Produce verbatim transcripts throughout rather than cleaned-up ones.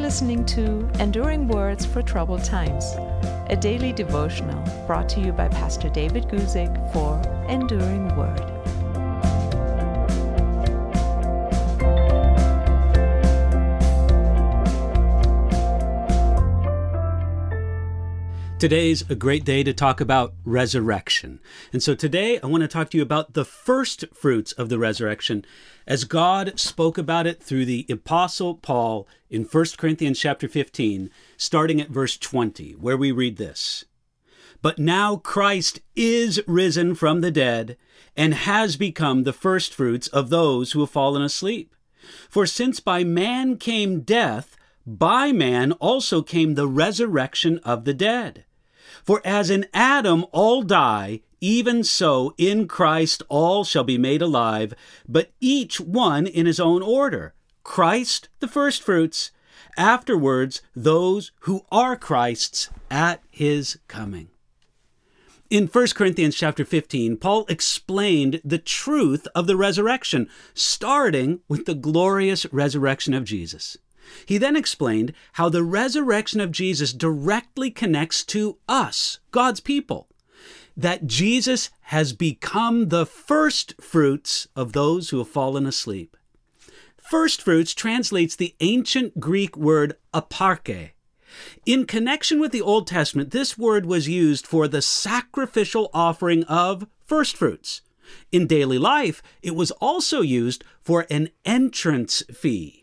listening to Enduring Words for Troubled Times, a daily devotional brought to you by Pastor David Guzik for Enduring Word. Today's a great day to talk about resurrection. And so today I want to talk to you about the first fruits of the resurrection as God spoke about it through the Apostle Paul in First Corinthians chapter fifteen, starting at verse twenty, where we read this. But now Christ is risen from the dead and has become the first fruits of those who have fallen asleep. For since by man came death, by man also came the resurrection of the dead. For as in Adam all die, even so in Christ all shall be made alive, but each one in his own order. Christ the firstfruits, afterwards those who are Christ's at his coming. In First Corinthians chapter fifteen, Paul explained the truth of the resurrection, starting with the glorious resurrection of Jesus. He then explained how the resurrection of Jesus directly connects to us, God's people, that Jesus has become the first fruits of those who have fallen asleep. First fruits translates the ancient Greek word aparche. In connection with the Old Testament, this word was used for the sacrificial offering of first fruits. In daily life, it was also used for an entrance fee.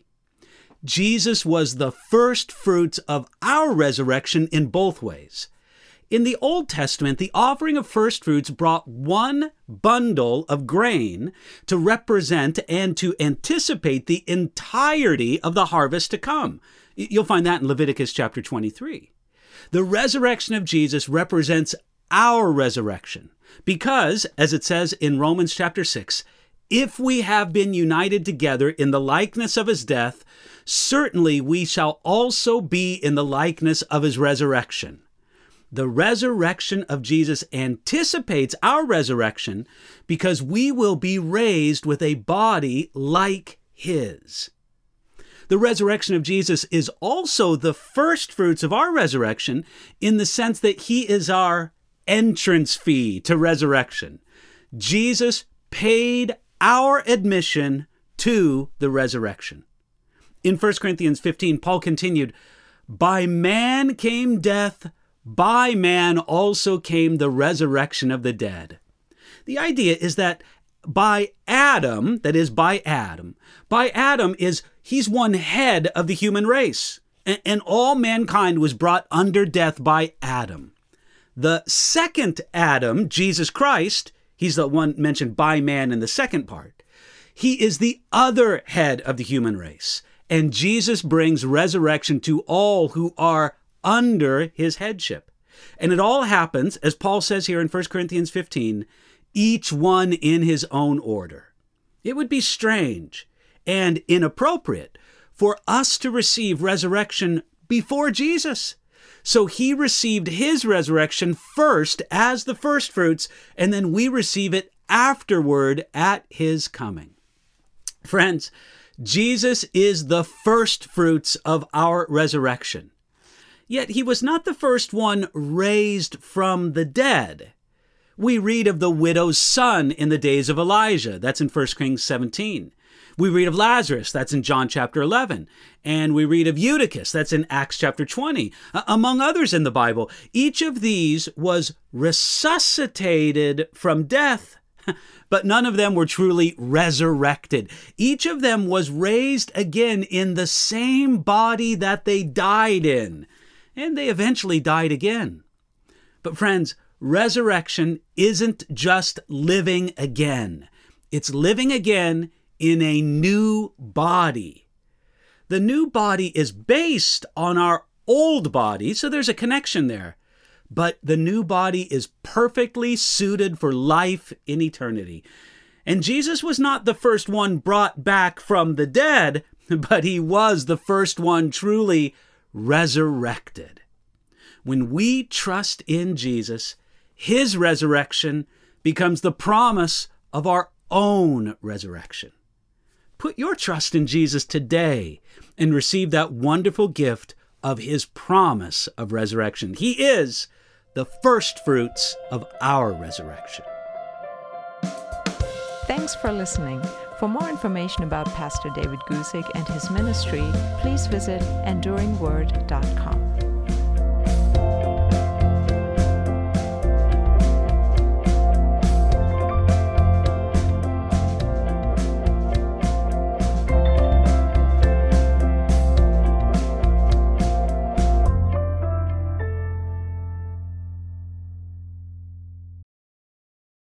Jesus was the first fruits of our resurrection in both ways. In the Old Testament, the offering of first fruits brought one bundle of grain to represent and to anticipate the entirety of the harvest to come. You'll find that in Leviticus chapter twenty-three. The resurrection of Jesus represents our resurrection because, as it says in Romans chapter six, if we have been united together in the likeness of his death, certainly we shall also be in the likeness of his resurrection. The resurrection of Jesus anticipates our resurrection because we will be raised with a body like his. The resurrection of Jesus is also the first fruits of our resurrection in the sense that he is our entrance fee to resurrection. Jesus paid our admission to the resurrection. In First Corinthians fifteen, Paul continued, by man came death, by man also came the resurrection of the dead. The idea is that by Adam, that is by Adam, by Adam is, he's one head of the human race, and, and all mankind was brought under death by Adam. The second Adam, Jesus Christ, he's the one mentioned by man in the second part. He is the other head of the human race. And Jesus brings resurrection to all who are under his headship. And it all happens, as Paul says here in First Corinthians fifteen, each one in his own order. It would be strange and inappropriate for us to receive resurrection before Jesus. So he received his resurrection first as the first fruits, and then we receive it afterward at his coming. Friends, Jesus is the first fruits of our resurrection. Yet he was not the first one raised from the dead. We read of the widow's son in the days of Elijah. That's in First Kings seventeen. We read of Lazarus. That's in John chapter eleven. And we read of Eutychus. That's in Acts chapter twenty. Uh, among others in the Bible, each of these was resuscitated from death. But none of them were truly resurrected. Each of them was raised again in the same body that they died in. And they eventually died again. But friends, resurrection isn't just living again. It's living again in a new body. The new body is based on our old body, so there's a connection there. But the new body is perfectly suited for life in eternity. And Jesus was not the first one brought back from the dead, but he was the first one truly resurrected. When we trust in Jesus, his resurrection becomes the promise of our own resurrection. put your trust in Jesus today and receive that wonderful gift of his promise of resurrection. He is the first fruits of our resurrection. Thanks for listening. For more information about Pastor David Guzik and his ministry, please visit enduring word dot com.